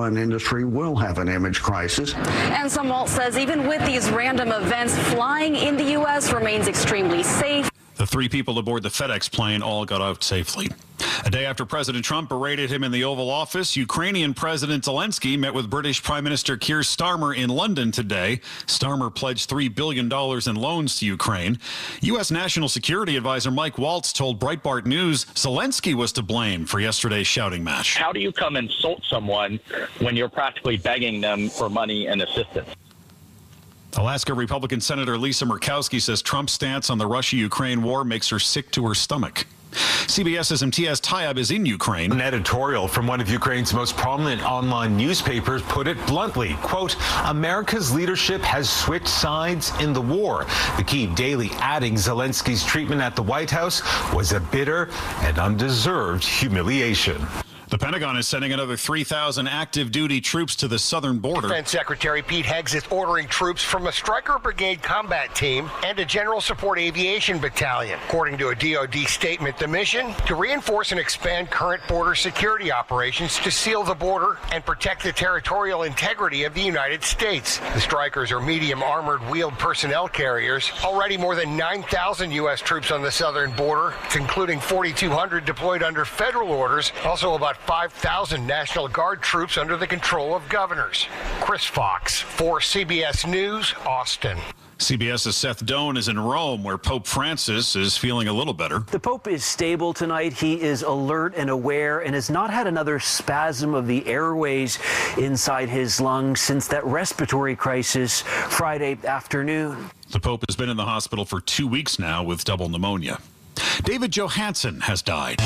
airline industry will have an image crisis. And Sumwalt says even with these random events, flying in the U.S. remains extremely safe. The 3 people aboard the FedEx plane all got out safely. A day after President Trump berated him in the Oval Office, Ukrainian President Zelensky met with British Prime Minister Keir Starmer in London today. Starmer pledged $3 billion in loans to Ukraine. U.S. National Security Advisor Mike Waltz told Breitbart News Zelensky was to blame for yesterday's shouting match. How do you come and insult someone when you're practically begging them for money and assistance? Alaska Republican Senator Lisa Murkowski says Trump's stance on the Russia-Ukraine war makes her sick to her stomach. CBS's Imtiaz Tayeb is in Ukraine. An editorial from one of Ukraine's most prominent online newspapers put it bluntly, quote, America's leadership has switched sides in the war. The Kyiv Daily adding Zelensky's treatment at the White House was a bitter and undeserved humiliation. The Pentagon is sending another 3,000 active duty troops to the southern border. Defense Secretary Pete Heggs is ordering troops from a Stryker Brigade combat team and a General Support Aviation Battalion. According to a DoD statement, the mission to reinforce and expand current border security operations to seal the border and protect the territorial integrity of the United States. The Strykers are medium armored wheeled personnel carriers. Already more than 9,000 U.S. troops on the southern border, including 4,200 deployed under federal orders. Also about 5,000 National Guard troops under the control of governors. Chris Fox for CBS News, Austin. CBS's Seth Doan is in Rome, where Pope Francis is feeling a little better. The Pope is stable tonight. He is alert and aware and has not had another spasm of the airways inside his lungs since that respiratory crisis Friday afternoon. The Pope has been in the hospital for 2 weeks now with double pneumonia. David Johansen has died.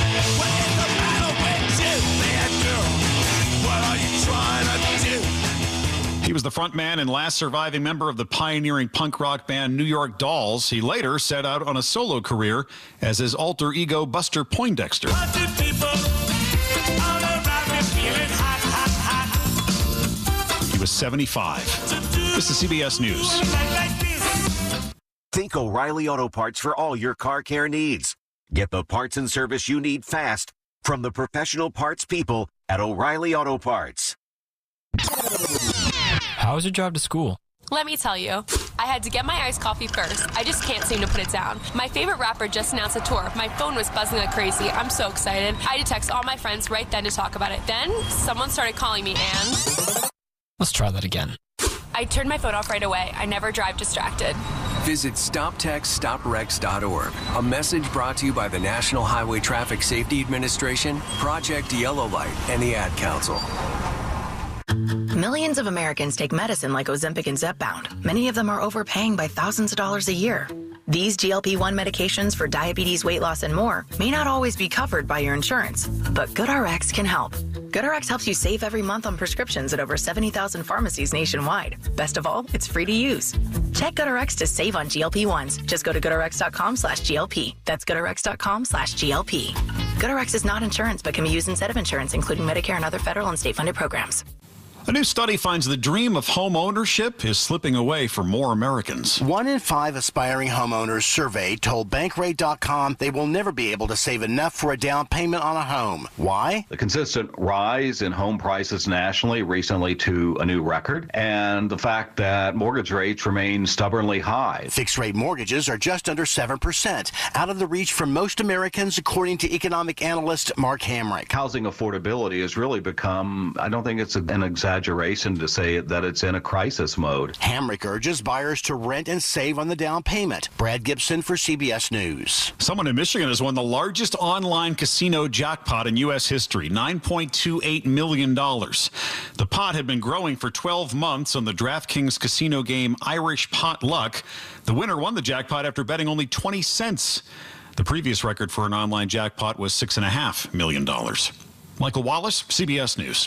He was the front man and last surviving member of the pioneering punk rock band New York Dolls. He later set out on a solo career as his alter ego Buster Poindexter. He was 75. This is CBS News. Think O'Reilly Auto Parts for all your car care needs. Get the parts and service you need fast from the professional parts people at O'Reilly Auto Parts. How was your drive to school? Let me tell you, I had to get my iced coffee first. I just can't seem to put it down. My favorite rapper just announced a tour. My phone was buzzing like crazy. I'm so excited. I had to text all my friends right then to talk about it. Then someone started calling me and... Let's try that again. I turned my phone off right away. I never drive distracted. Visit StopTextStopWrecks.org. A message brought to you by the National Highway Traffic Safety Administration, Project Yellow Light, and the Ad Council. Millions of Americans take medicine like Ozempic and Zepbound. Many of them are overpaying by thousands of dollars a year. These GLP-1 medications for diabetes, weight loss, and more may not always be covered by your insurance, but GoodRx can help. GoodRx helps you save every month on prescriptions at over 70,000 pharmacies nationwide. Best of all, it's free to use. Check GoodRx to save on GLP-1s. Just go to GoodRx.com/GLP. That's GoodRx.com/GLP. GoodRx is not insurance, but can be used instead of insurance, including Medicare and other federal and state-funded programs. A new study finds the dream of home ownership is slipping away for more Americans. 1 in 5 aspiring homeowners surveyed told Bankrate.com they will never be able to save enough for a down payment on a home. Why? The consistent rise in home prices nationally recently to a new record, and the fact that mortgage rates remain stubbornly high. Fixed-rate mortgages are just under 7%, out of the reach for most Americans, according to economic analyst Mark Hamrick. Housing affordability has really become, I don't think it's an exaggeration to say that it's in a crisis mode. Hamrick urges buyers to rent and save on the down payment. Brad Gibson for CBS News. Someone in Michigan has won the largest online casino jackpot in U.S. history, $9.28 million. The pot had been growing for 12 months on the DraftKings casino game Irish Pot Luck. The winner won the jackpot after betting only 20 cents. The previous record for an online jackpot was $6.5 million. Michael Wallace, CBS News.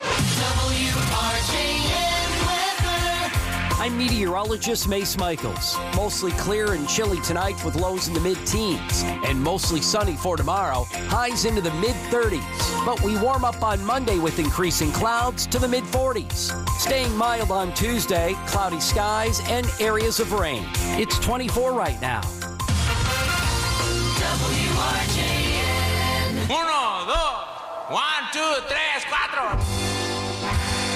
I'm meteorologist Mace Michaels. Mostly clear and chilly tonight with lows in the mid-teens, and mostly sunny for tomorrow, highs into the mid-30s. But we warm up on Monday with increasing clouds to the mid-40s. Staying mild on Tuesday, cloudy skies and areas of rain. It's 24 right now. WRJN. 1, 2, 1, 2, 3, 4.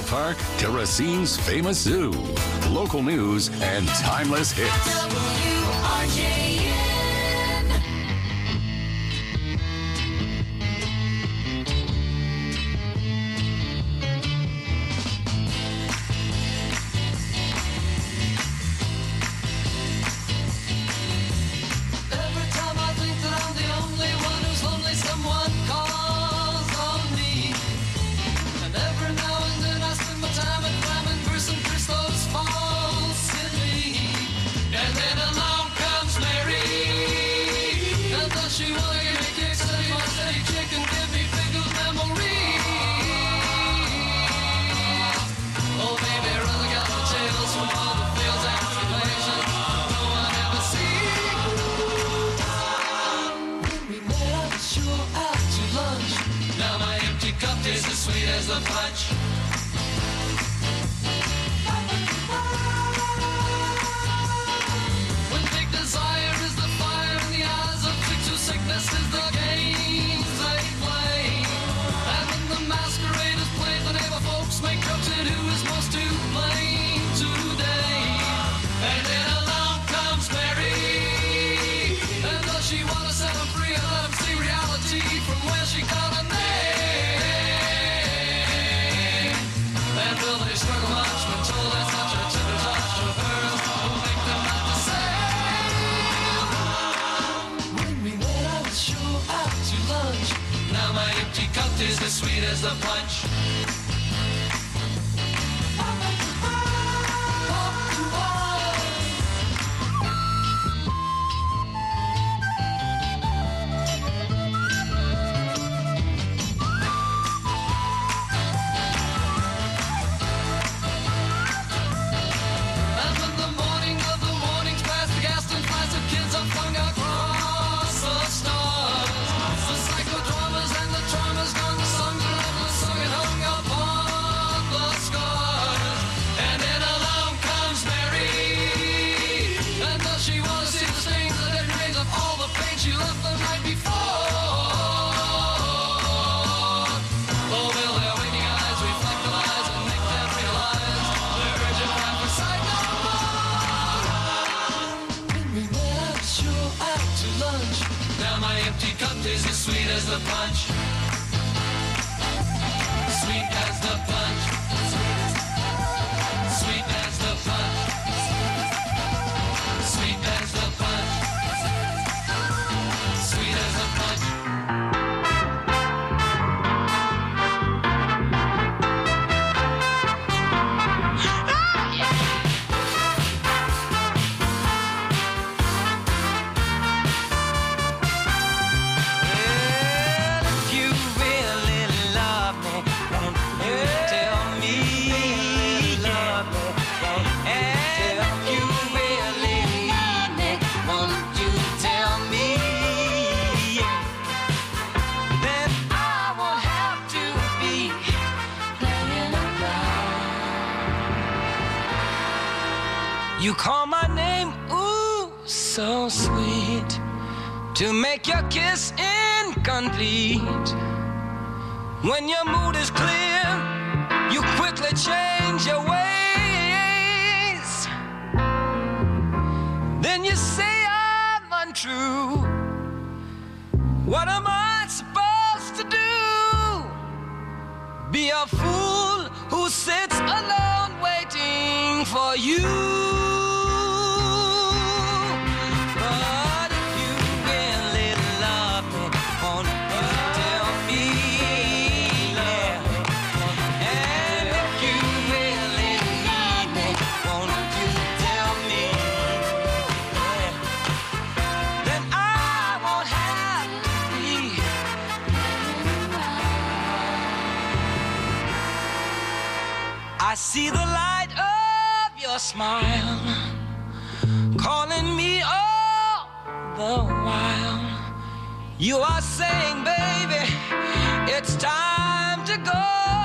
Park to Racine's famous zoo. Local news and timeless hits. WRJN. Every time I think that I'm the only one who's lonely, someone calls on me. And every now and then I spend my time at climbing through some Christos falls silly. And then along comes Mary. And does she wanna give me kicks, steady my steady chick, and give me pickled memories? Oh baby, really got the tales from all the fields and tribulations no one ever sees. When we met, I was sure out to lunch. Now my empty cup tastes as sweet as the punch. When big desire is the fire in the eyes of chicks whose sickness is the games they play. And when the masquerade is played, the neighbor folks make jokes at who is most to blame today. And then along comes Mary. And does she want to set him free and let him see reality from where she got her name? And will they struggle much when told there's such a tender touch of hers will make them not the same? When we met, I was sure out to lunch. Now my empty cup is as sweet as the punch. And when the morning of the mornings past, the Gaston flies of kids are flung across the stars. The psychodramas and the traumas gone, the songs are never sung and hung upon the scars. And then along comes Mary. And does she want to see the stains, the dead remains of all the pain she left the night before? Oh, will their waking eyes reflect the lies and make them realize their urgent cry for sight no more? When we met, I was sure out to lunch. Now my empty cup tastes as sweet as the punch. Sweet as the punch. Sweet as the punch. Sweet as the punch. Sweet as the punch. If you really love me, won't you tell me? Love me, and if you really need me, won't you tell me? Then I won't have to be playing around. You call my name, ooh, so sweet, to make your kiss incomplete. When your mood is clear, you quickly change your ways. Then you say I'm untrue. What am I supposed to do? Be a fool who sits alone waiting for you. But if you really love me, won't you tell me? Yeah. And if you really need me, won't you tell me? Yeah. Then I won't have to be I see the light of your smile calling me all the while. You are saying, baby, it's time to go.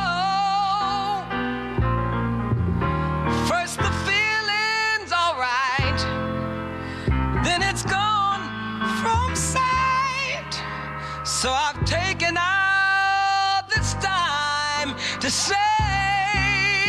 First the feeling's alright, then it's gone from sight. So I've taken out this time to say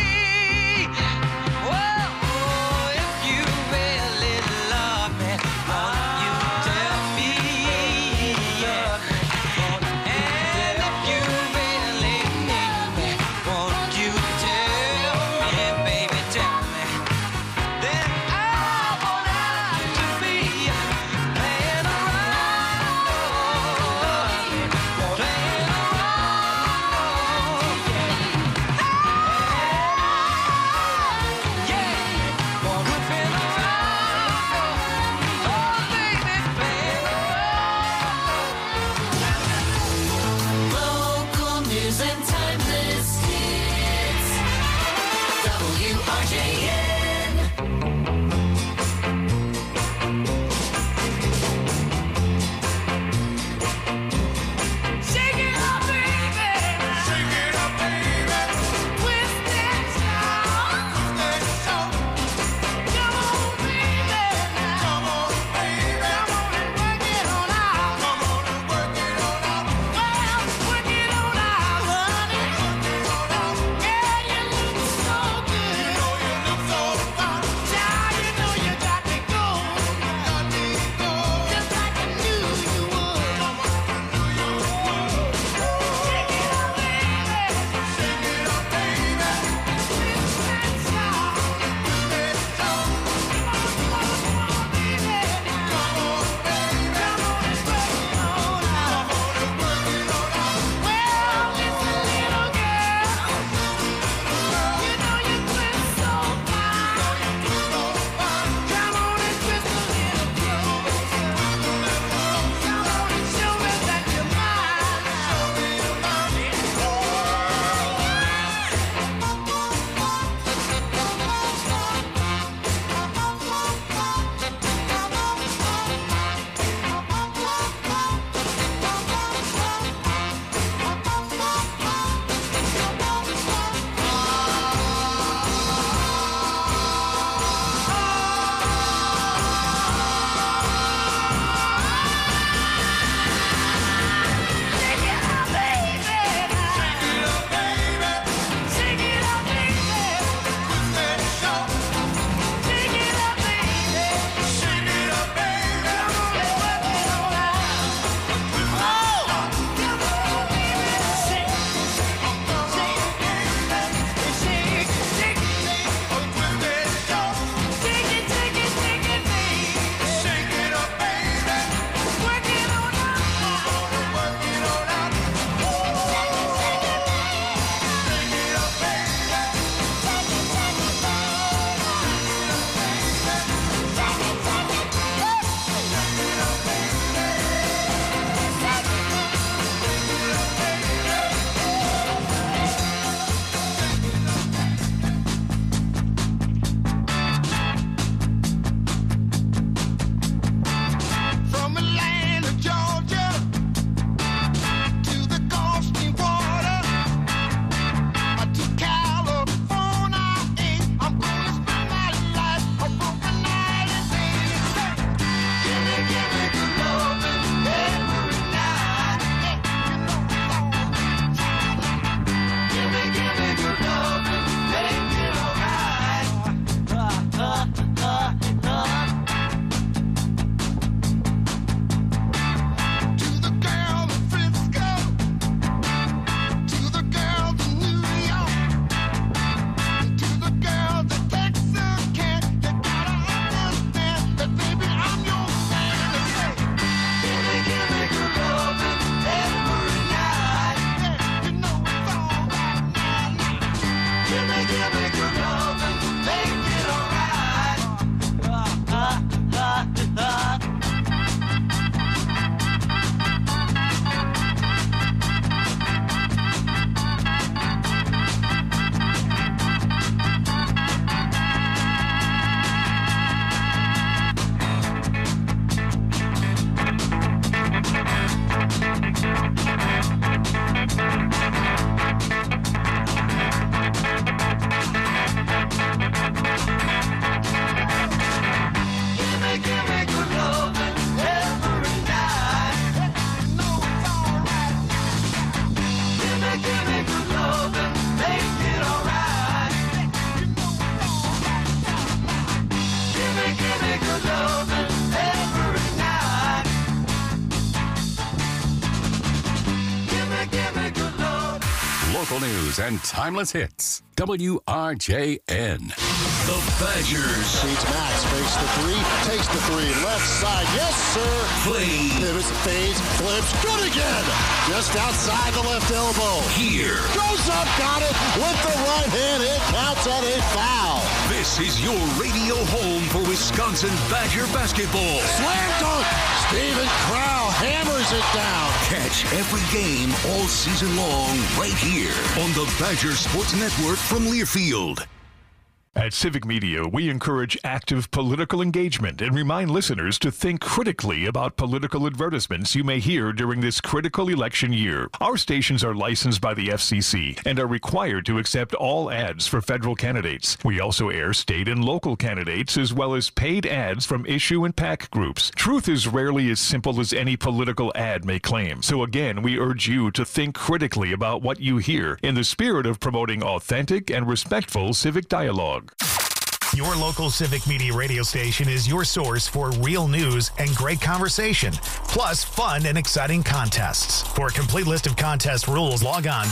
news and timeless hits. WRJN. The Badgers. Feeds Max, fakes the three, takes the three, left side, yes sir. Play. Pivots, fades, flips, good again. Just outside the left elbow. Here. Goes up, got it, with the right hand, it counts at a foul. This is your radio home for Wisconsin Badger basketball. Slam dunk, Steven Crowl hammers it down. Catch every game all season long right here on the Badger Sports Network from Learfield. At Civic Media, we encourage active political engagement and remind listeners to think critically about political advertisements you may hear during this critical election year. Our stations are licensed by the FCC and are required to accept all ads for federal candidates. We also air state and local candidates as well as paid ads from issue and PAC groups. Truth is rarely as simple as any political ad may claim. So again, we urge you to think critically about what you hear in the spirit of promoting authentic and respectful civic dialogue. Your local Civic Media radio station is your source for real news and great conversation, plus fun and exciting contests. For a complete list of contest rules, log on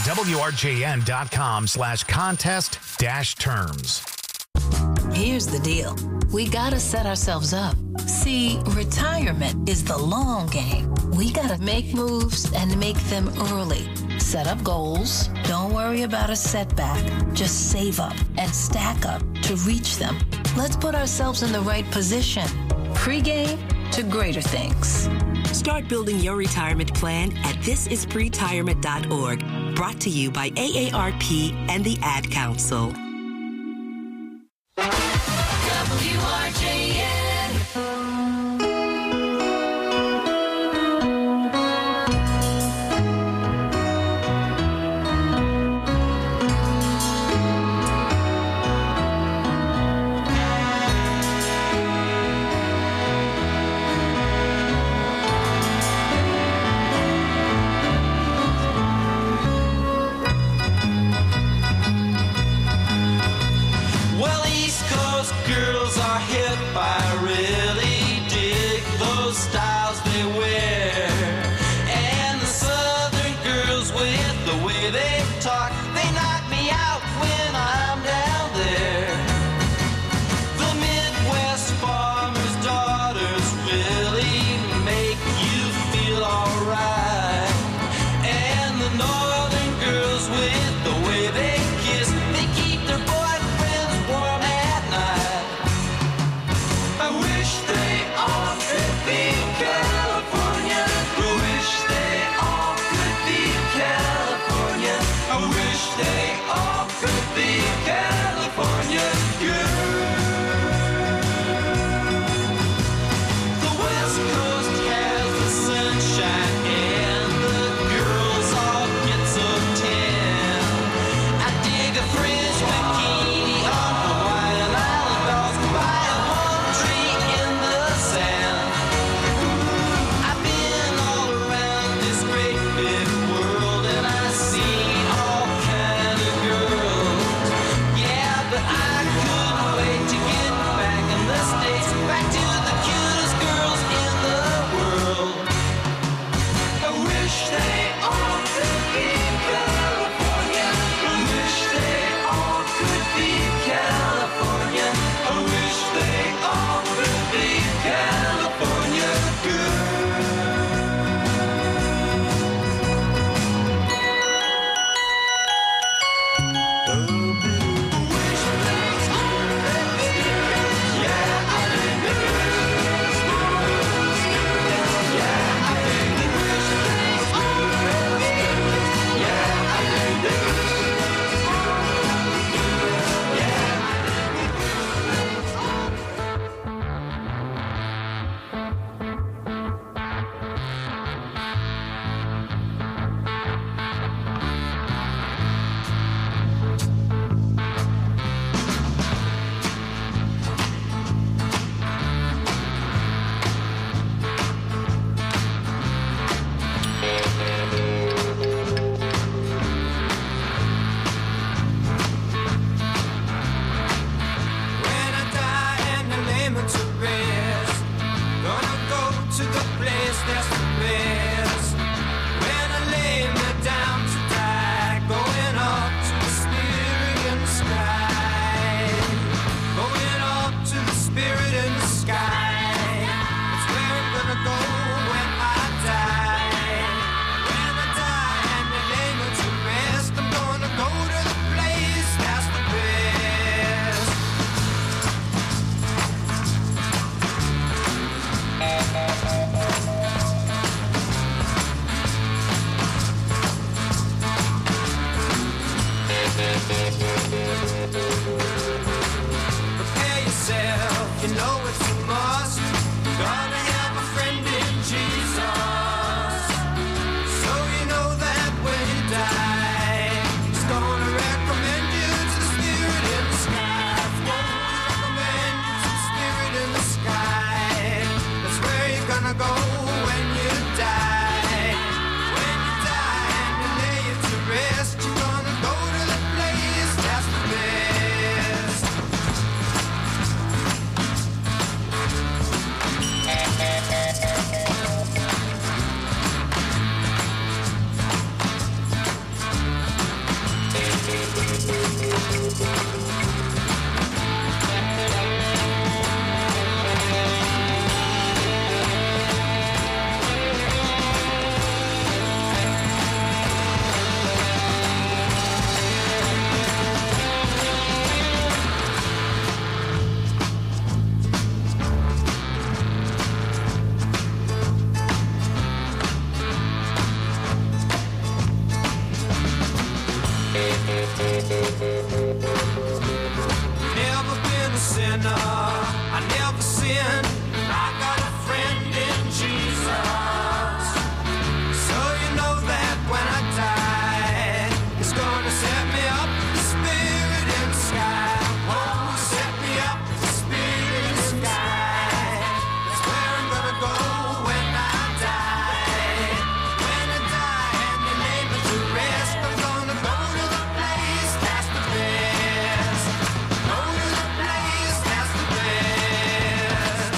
WRJN.com/contest-terms. Here's the deal. We gotta set ourselves up. See, retirement is the long game. We gotta make moves and make them early. Set up goals. Don't worry about a setback. Just save up and stack up to reach them. Let's put ourselves in the right position. Pre-game to greater things. Start building your retirement plan at thisispretirement.org. Brought to you by AARP and the Ad Council. Well, East Coast girls are here. know it's a must. Gotta have a friend in Jesus. So you know that when you die, He's gonna recommend you to the Spirit in the sky. Won't recommend you to the Spirit in the sky. That's where you're gonna go when you die. When you die and you lay it to rest, you're gonna go to the place that's the best. Never been a sinner, I never sinned. I got a friend in Jesus. So you know that when I die, He's gonna set me up with the Spirit in the sky. Oh, set me up with the Spirit in the sky. That's where I'm gonna go when I die. When I die and you lay me to rest, I'm gonna go to the place that's the best. Go to the place that's the best.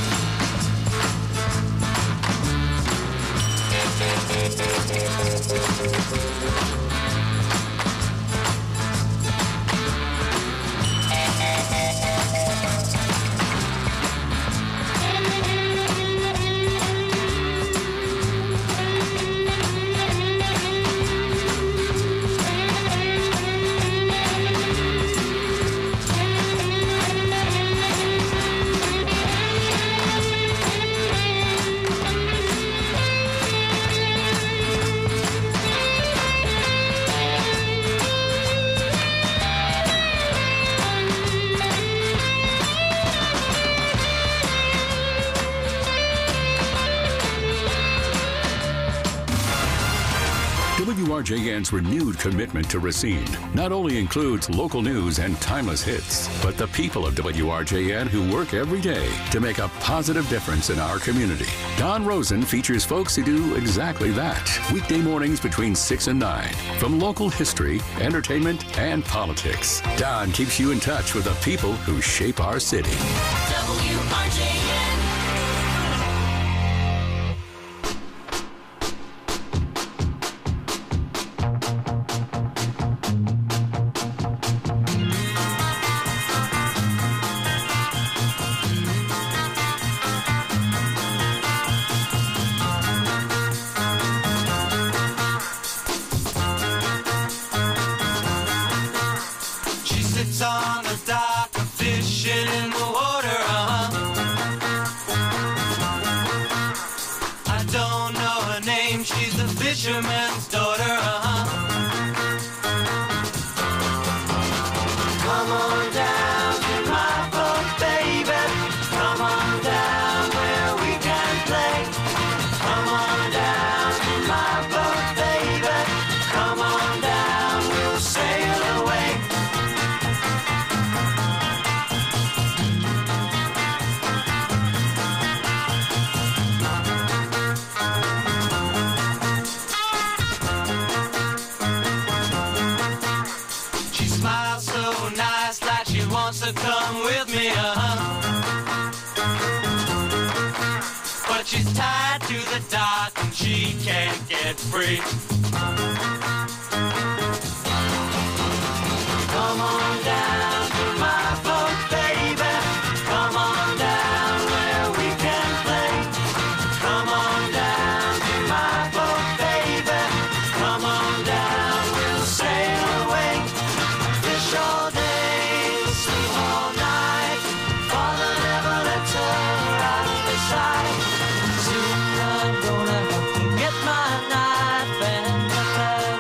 WRJN's renewed commitment to Racine not only includes local news and timeless hits, but the people of WRJN who work every day to make a positive difference in our community. Don Rosen features folks who do exactly that. Weekday mornings between 6 and 9. From local history, entertainment, and politics, Don keeps you in touch with the people who shape our city. WRJN. She sits on the dock, fishing in the water, I don't know her name, she's a fisherman's daughter, Come on down to my boat, baby. Come on down where we can play. Come on down to my boat, baby. Come on down, we'll sail away. She smiles so nice, like she wants to come with me, But she's tied to the dock and she can't get free. Come on down to my boat, baby. Come on down where we can play. Come on down to my boat, baby. Come on down, we'll sail away. Fish all day, sleep all night. Father never lets her out of his sight. Soon I'm gonna get my knife and cut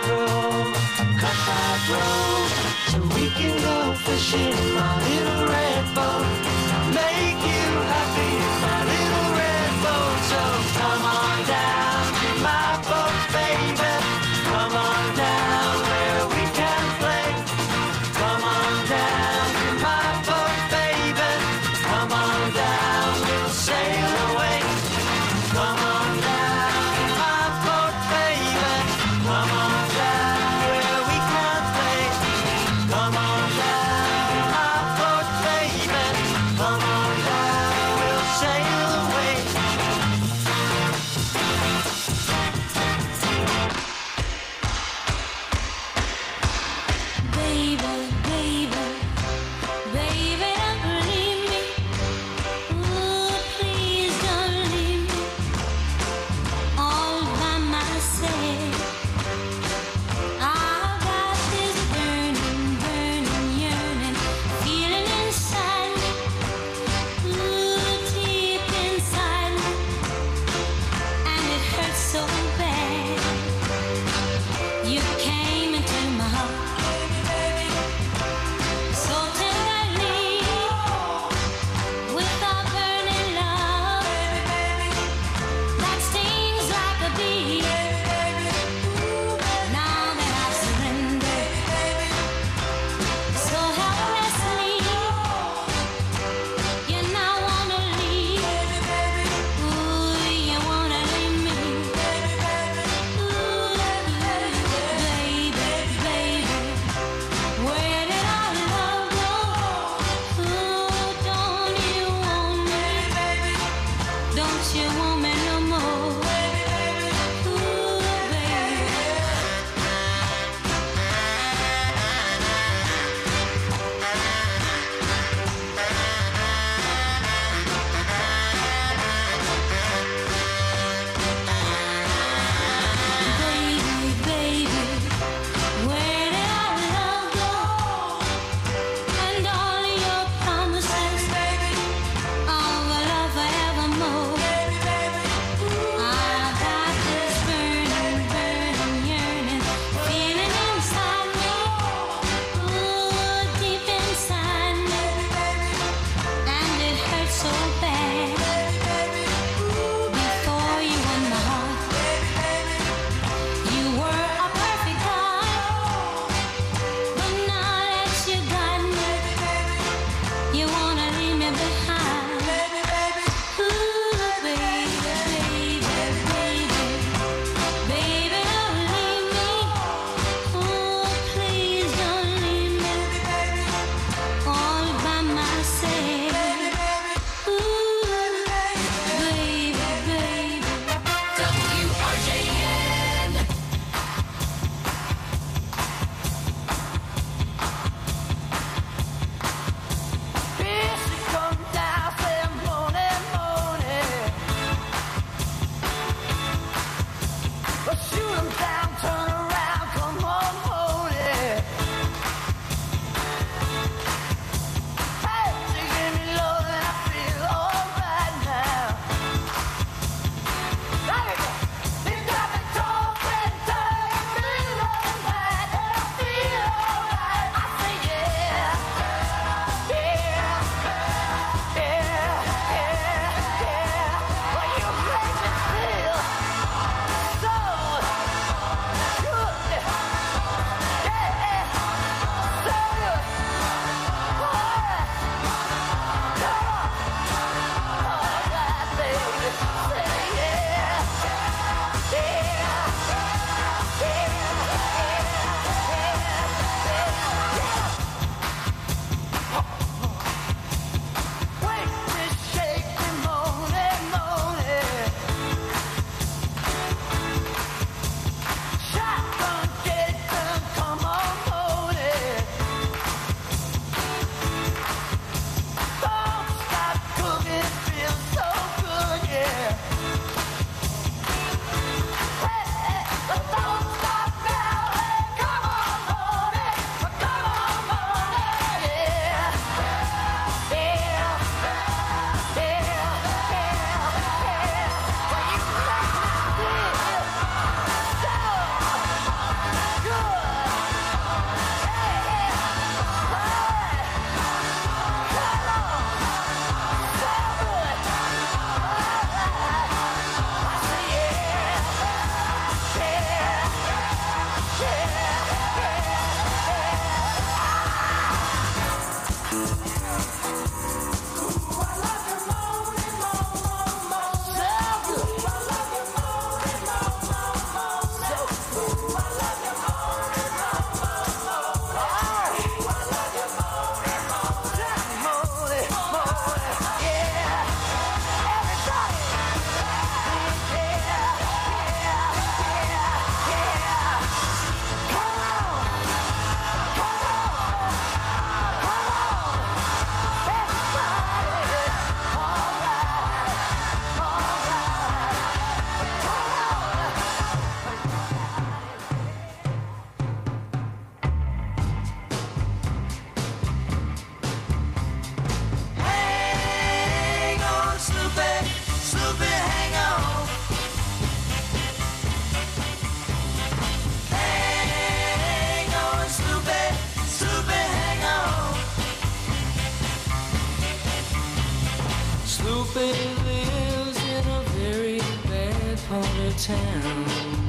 Sloopy lives in a very bad part of town.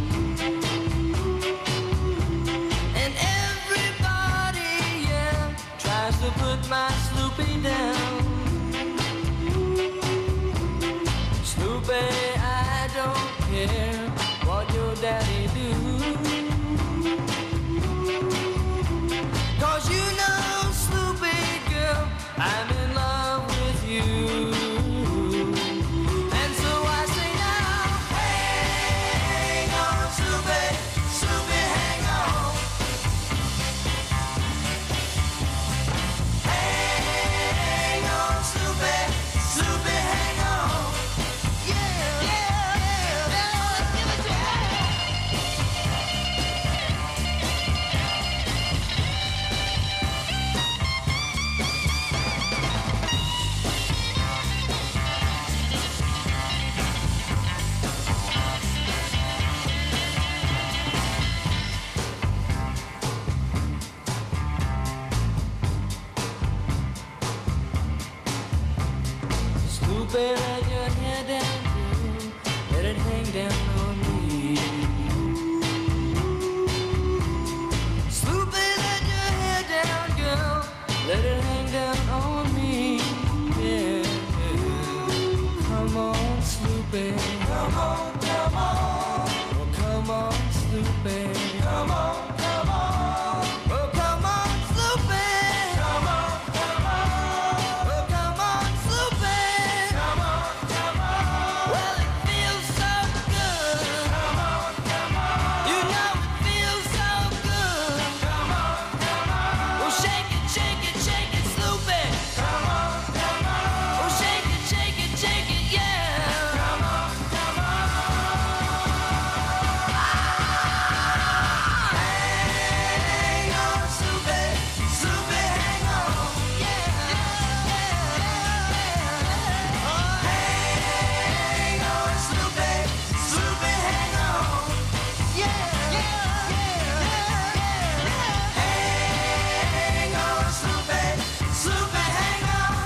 And everybody, yeah, tries to put my Sloopy down. Sloopy, I don't care what your daddy do. 'Cause you know, Sloopy girl, I'm in love with you. And so I say now, hang on, Sloopy, Sloopy, hang on. Hang on, Sloopy, Sloopy, hang on. Yeah, yeah, yeah, yeah, give it to me. Sloopy, let your hair down, girl. Let it hang down on me. Sloopy, let your hair down, girl. Let it hang down on me. Yeah. Come on, Sloopy. Come on, come on. Oh, come on, Sloopy. Come on, come on. Oh, come on, Sloopy. Come on, come on. Oh, come on, Sloopy. Come on, come on. Well, it feels so good. Come on, come on. You know it feels so good. Come on, come on. Oh, shake it, Sloopy. Come on, come on. Oh, shake it, yeah. Come on, come on. Hang on, Sloopy, Sloopy, hang on. Yeah, hang on, Sloopy, Sloopy, hang on. Yeah, hang on, Sloopy, Sloopy, hang on.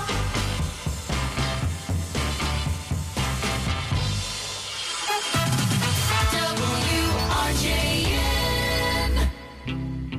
WRJN.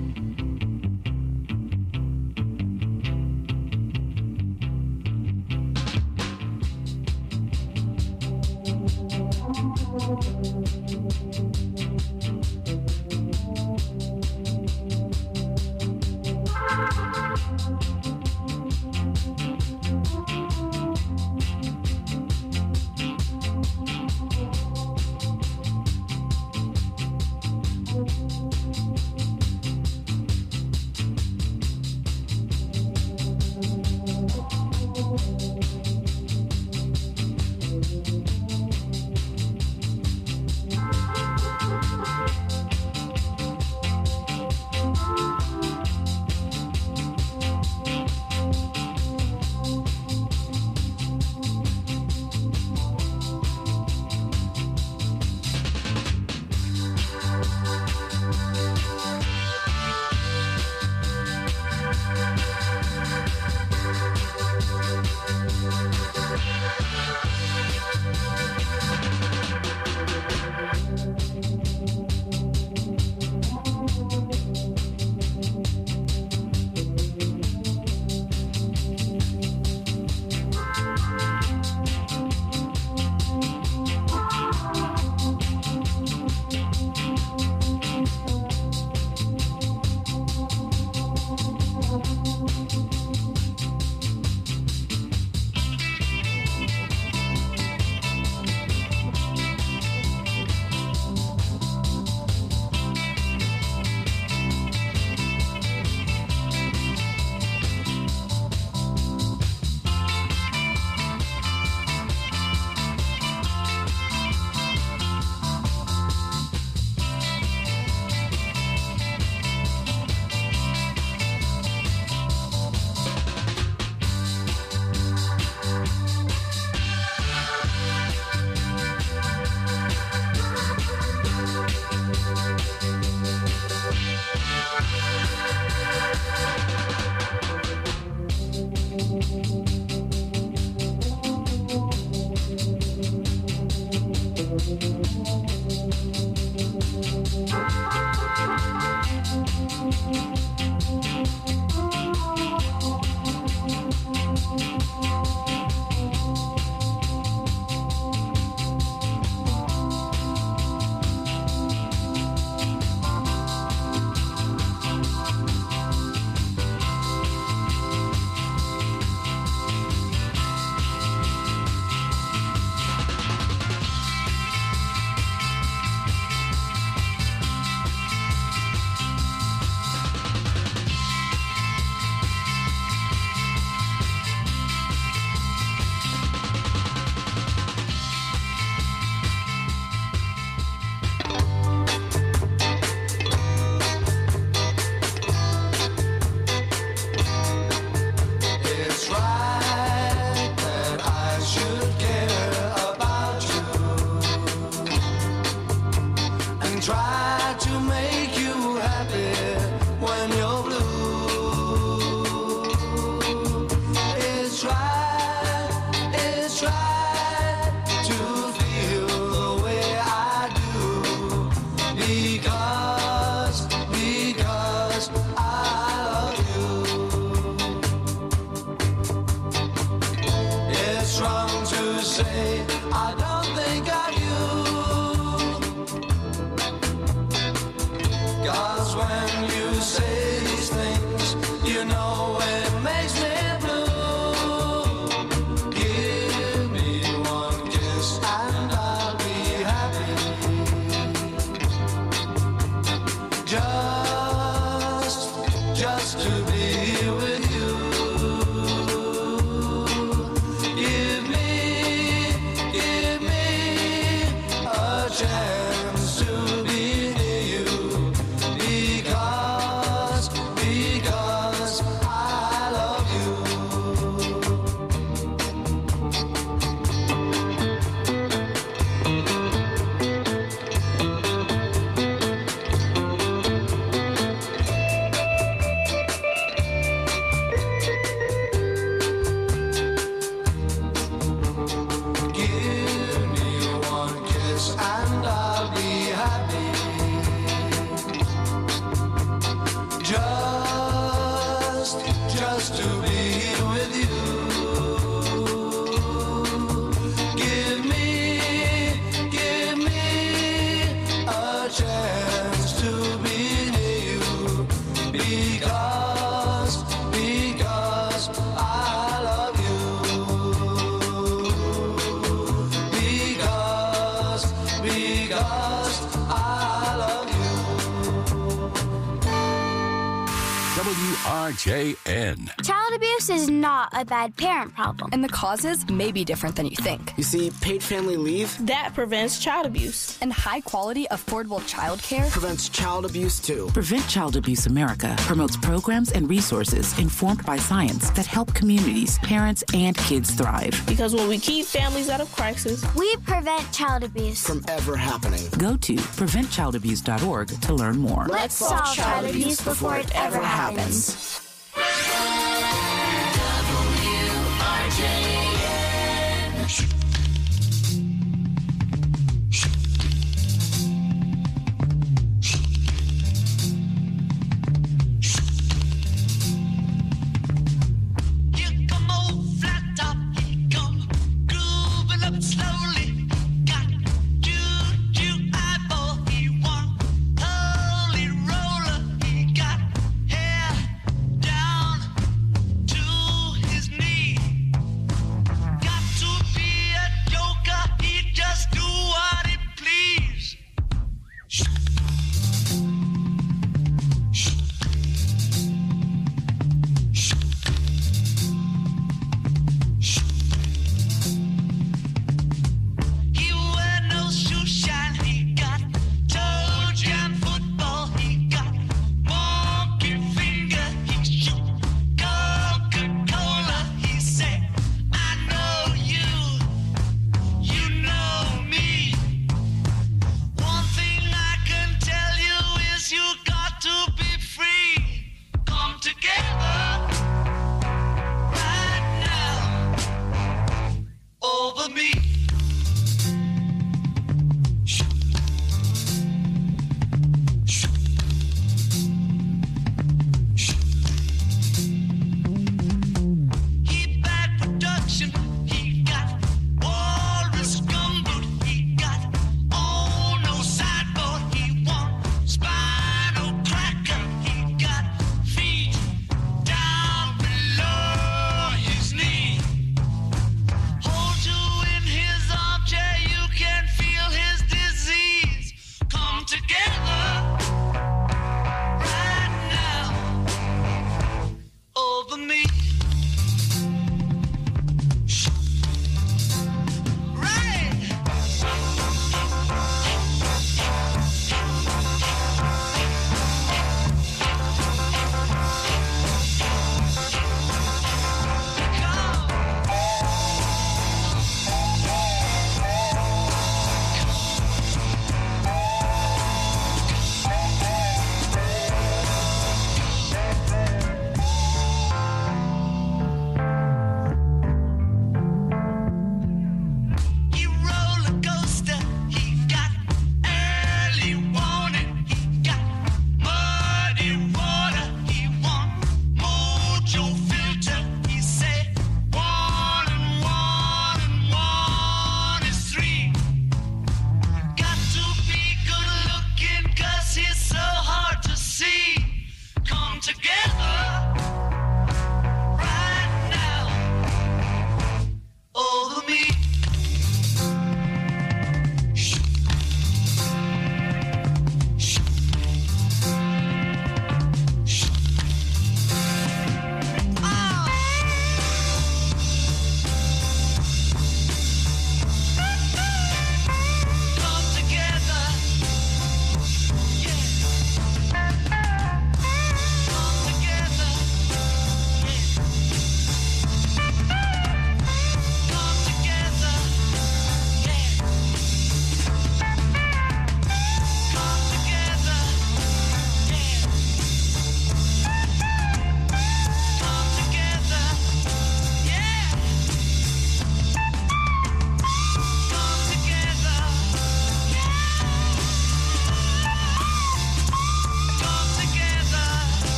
always try to feel the way I do, because I love you. It's wrong to say I don't think of you, 'cause when you say these things, you know it makes me blue. Give me one kiss and I'll be happy. Just to be with you. Give me a chance to be near you, because I love you. Give me one kiss and I'll be happy. Just to be with you. Give me a chance to be near you, because I love you. Because I love you. WRJN. Child abuse is not a bad parent problem. And the causes may be different than you think. You see, paid family leave That prevents child abuse. And high quality, affordable child care prevents child abuse too. Prevent Child Abuse America promotes programs and resources informed by science that help communities, parents, and kids thrive. Because when we keep families out of crisis, we prevent child abuse. From ever happening. Go to preventchildabuse.org to learn more. Let's solve child abuse before it ever happens. Hold you in his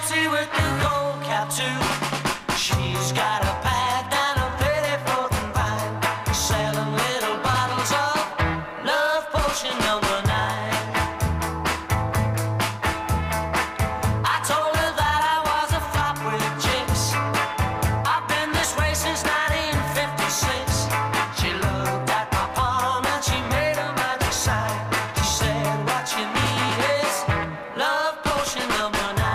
Nancy with the gold cap too. She's got a pad down on 34th and Vine, selling little bottles of love potion number 9. I told her that I was a flop with Jinx. I've been this way since 1956. She looked at my palm and she made a magic sign. She said, what you need is love potion number 9.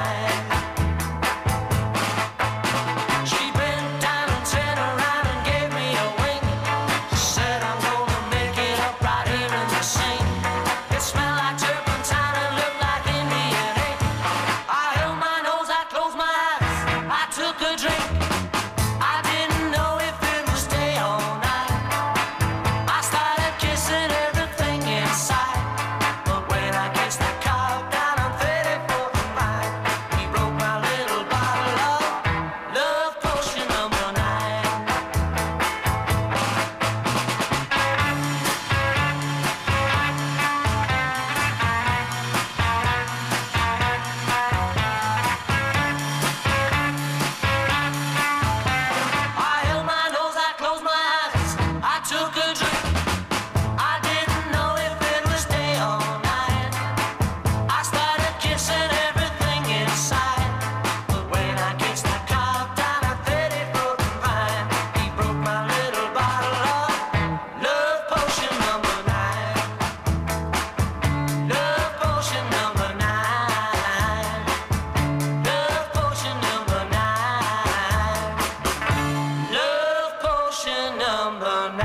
She bent down and turned around and gave me a wink. She said, I'm gonna make it up right here in the sink. It smelled like turpentine and looked like Indian ink. I held my nose, I closed my eyes, I took a drink. I didn't know if it was day or night. I started kissing everything inside. But when I kissed that cow down on 34th and Vine, he broke my little bottle of love potion number 9. I held my nose, I closed my eyes, I took a drink. I didn't know if it was day or night. I started kissing everything inside. But when I kissed that cow down at 34th and Vine, he broke my little bottle of love potion number 9. Love potion number 9. Love potion number 9. Love potion number 9.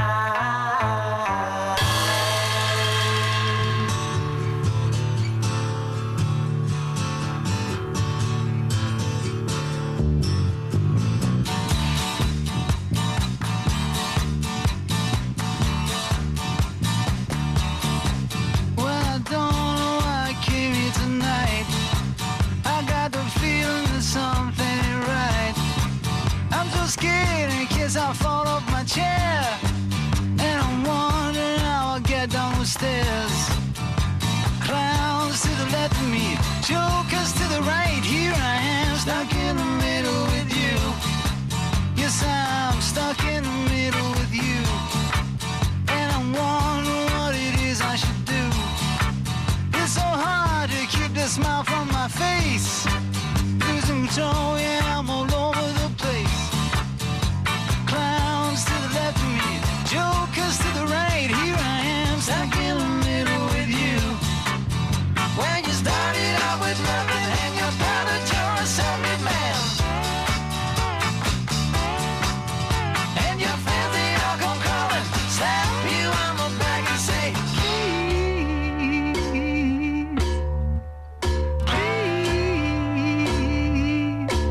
Well, I don't know why I came here tonight. I got the feeling that something ain't right. I'm so scared in case I fall off my chair. And I'm wondering how I'll get down the stairs. Clowns to the left of me, jokers to the right. Here I am, stuck in the middle with you. Yes, I'm stuck in the middle with you. And I'm wondering what it is I should do. It's so hard to keep the smile from my face. Losing control, yeah, I'm all over the place. Clowns to the left of me, jokers to the right. Here I am, stuck in the middle with you. When you started out with nothing and you found that you're a self-made man. And your friends, they all come calling, slap you on the back and say, please, please,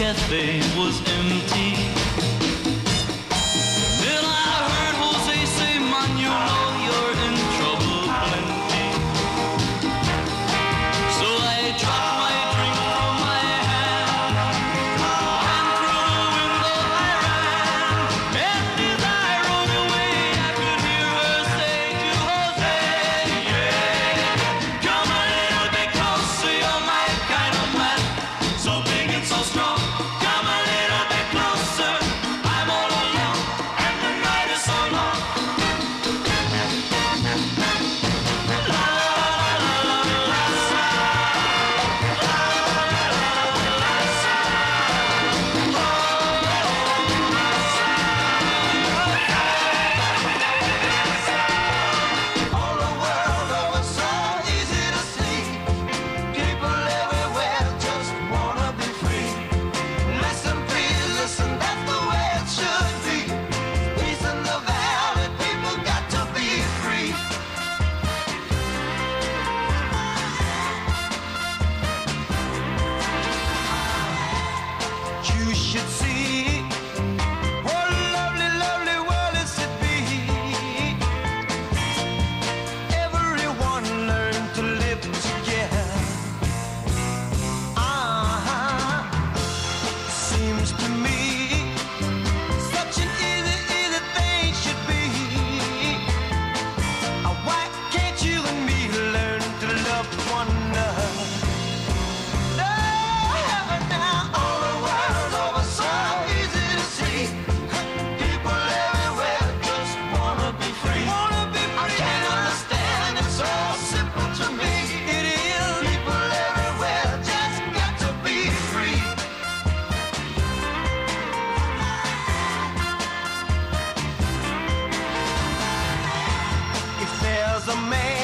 cafe was empty. Then I heard Jose say, man, you know you're in trouble plenty. So I dropped my drink from my hand, and through the window I ran. And as I rode away, I could hear her say to Jose, yeah, come a little bit closer, you're my kind of man. So big and so strong, come a little bit closer. I'm all alone, and the night is so long. All the world over, so easy to see. People everywhere just wanna be free. Listen, please listen, that's the way it should be. Peace in the valley, people got to be free. You should see what a lovely, lovely world is to be. Everyone learn to live together. Seems to me such an easy, easy thing should be. Why can't you and me learn to love one another? Now all the world over, so easy to see. People everywhere just wanna be free. I can't understand, it's so simple to me. It is. People everywhere just got to be free. If there's a man